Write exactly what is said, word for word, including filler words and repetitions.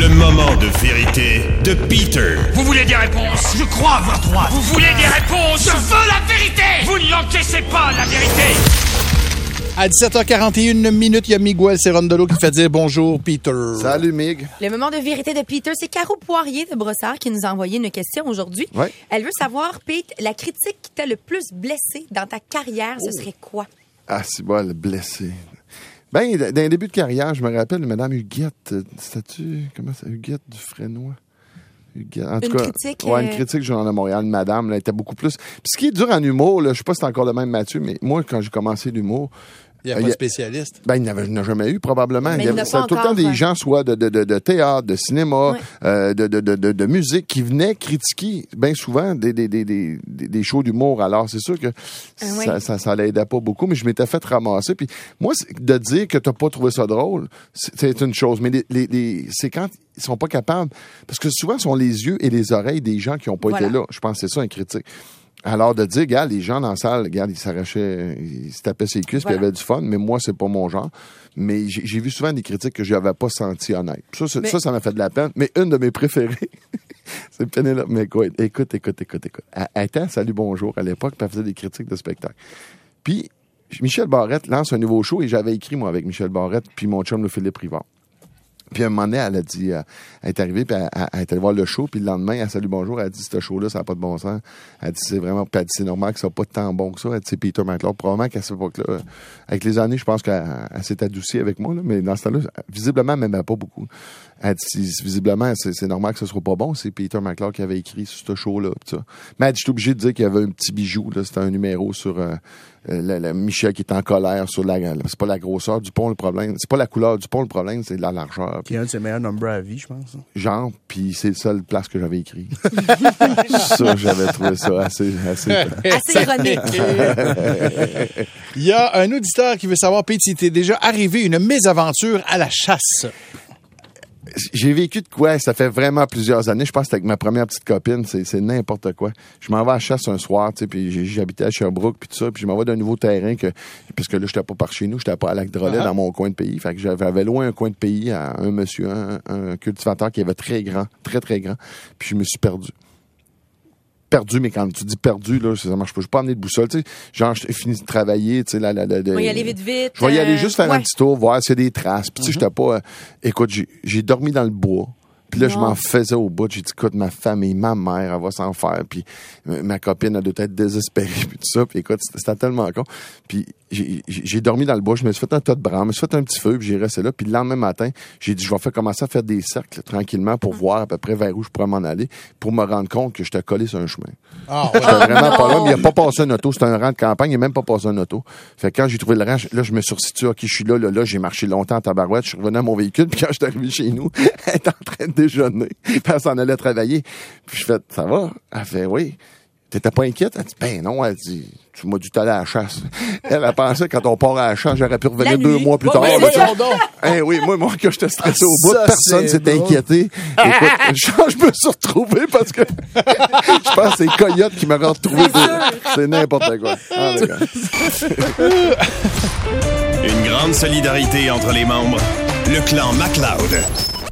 Le moment de vérité de Peter. Vous voulez des réponses? Je crois avoir droit. Vous voulez des réponses? Je veux la vérité! Vous ne l'encaissez pas, la vérité! À dix-sept heures quarante et une minutes, il y a Miguel Cerondolo qui fait dire bonjour, Peter. Salut, Mig. Le moment de vérité de Peter, c'est Caro Poirier de Brossard qui nous a envoyé une question aujourd'hui. Ouais. Elle veut savoir, Pete, la critique qui t'a le plus blessé dans ta carrière, ce serait quoi? Ah, c'est bon, le blessé. Ben, dans les débuts de carrière, je me rappelle de Mme Huguette. C'était-tu, comment ça, Huguette Dufresnoy? Huguette, en tout Une cas, critique, ouais, euh... une critique du Journal de Montréal, une madame, là, elle était beaucoup plus. Puis ce qui est dur en humour, là, je sais pas si c'est encore le même Mathieu, mais moi, quand j'ai commencé l'humour, il n'y a pas de spécialiste. Ben, il n'y en a jamais eu, probablement. Mais il y avait, il c'était tout le temps des gens, soit de, de, de, de théâtre, de cinéma, ouais. euh, de, de, de, de, de musique, qui venaient critiquer, bien souvent, des, des, des, des, des shows d'humour. Alors, c'est sûr que euh, ça, oui. ça, ça l'aidait pas beaucoup, mais je m'étais fait ramasser. Puis, moi, de dire que tu n'as pas trouvé ça drôle, c'est, c'est une chose. Mais les, les, les, c'est quand ils sont pas capables. Parce que souvent, ce sont les yeux et les oreilles des gens qui n'ont pas voilà. été là. Je pense que c'est ça, un critique. Alors, de dire, regarde, les gens dans la salle, regarde, ils s'arrachaient, ils se tapaient ses cuisses, voilà. Puis il y avait du fun, mais moi, c'est pas mon genre. Mais j'ai, j'ai vu souvent des critiques que je n'avais pas senti honnêtes. Ça, ça, mais... ça, ça m'a fait de la peine. Mais une de mes préférées, c'est Pénélope McQuaid. Écoute, écoute, écoute, écoute. Elle était à Salut Bonjour à l'époque, puis elle faisait des critiques de spectacle. Puis, Michel Barrette lance un nouveau show, et j'avais écrit, moi, avec Michel Barrette, puis mon chum, le Philippe Rivard. Puis à un moment donné, elle a dit, euh, elle est arrivée, puis elle, elle, elle est allée voir le show, puis le lendemain, à Salut Bonjour, elle a dit, ce show-là, ça n'a pas de bon sens. Elle a dit, c'est vraiment, puis elle a dit, c'est normal que ça n'a pas tant bon que ça. Elle a dit, c'est Peter McLeod. Probablement qu'à cette époque-là, euh, avec les années, je pense qu'elle elle s'est adoucie avec moi, là, mais dans ce temps-là, visiblement, elle m'aimait pas beaucoup. Elle a dit, visiblement, c'est, c'est normal que ce soit pas bon, c'est Peter McLeod qui avait écrit sur ce show-là, pis ça. Mais elle dit, je suis obligé de dire qu'il y avait un petit bijou, là, c'était un numéro sur, euh, La, la Michel qui est en colère sur la, la... C'est pas la grosseur du pont le problème. C'est pas la couleur du pont le problème, c'est la largeur. Qui est un de ses meilleurs numbers à vie, je pense. Genre, puis c'est le seul place que j'avais écrit. Ça, j'avais trouvé ça assez... Assez, assez ironique. Il y a un auditeur qui veut savoir, Pete, si t'es déjà arrivé une mésaventure à la chasse. J'ai vécu de quoi? Ça fait vraiment plusieurs années. Je pense que c'était avec ma première petite copine. C'est, c'est n'importe quoi. Je m'en vais à la chasse un soir, tu sais, puis j'habitais à Sherbrooke, puis tout ça, puis je m'en vais d'un nouveau terrain que, puisque là, j'étais pas par chez nous, j'étais pas à Lac-Drolet, uh-huh. dans mon coin de pays. Fait que j'avais loin un coin de pays à un monsieur, un, un cultivateur qui avait très grand, très, très grand. Puis je me suis perdu. Perdu, mais quand tu dis perdu, là, ça marche pas. Je peux pas amener de boussole, tu sais. Genre, j'ai fini de travailler, tu sais, là, là, là. Je vais y aller vite, vite. Je vais y aller euh... juste faire ouais. un petit tour, voir s'il y a des traces. Puis, tu sais, j'étais pas, euh... écoute, j'ai, j'ai dormi dans le bois. Puis là, non. je m'en faisais au bout. J'ai dit, écoute, ma famille, ma mère, elle va s'en faire. Puis ma copine, elle doit être désespérée. Puis tout ça. Puis écoute, c'était, c'était tellement con. Puis j'ai, j'ai, j'ai dormi dans le bois. Je me suis fait un tas de bras. Je me suis fait un petit feu. Puis j'ai resté là. Puis le lendemain matin, j'ai dit, je vais faire commencer à faire des cercles tranquillement pour voir à peu près vers où je pourrais m'en aller. Pour me rendre compte que j'étais collé sur un chemin. Ah, ouais. J'étais vraiment pas là. Mais il n'a pas passé un auto. C'était un rang de campagne. Il n'a même pas passé un auto. Fait que quand j'ai trouvé le rang, là, je me suis resitué. OK, je suis là, là, là. J'ai marché longtemps en tabarouette. Je suis revenu à mon véhicule. Puis quand je suis arrivé chez nous, elle était en train de déjeuner. Puis elle s'en allait travailler. Puis je fais, ça va? Elle fait, oui. T'étais pas inquiète? Elle dit, ben non. Elle dit, tu m'as dû t'aller à la chasse. Elle a pensé, quand on part à la chasse, j'aurais pu revenir deux mois plus oh, tard. Oui, là, oui, hey, oui, moi, moi, quand j'étais stressé au bout, ça, personne s'était inquiété. Écoute, je, je me suis retrouvé parce que je pense que c'est Coyote qui m'aurait retrouvé. De... C'est n'importe quoi. Ah, Une grande solidarité entre les membres. Le clan McLeod.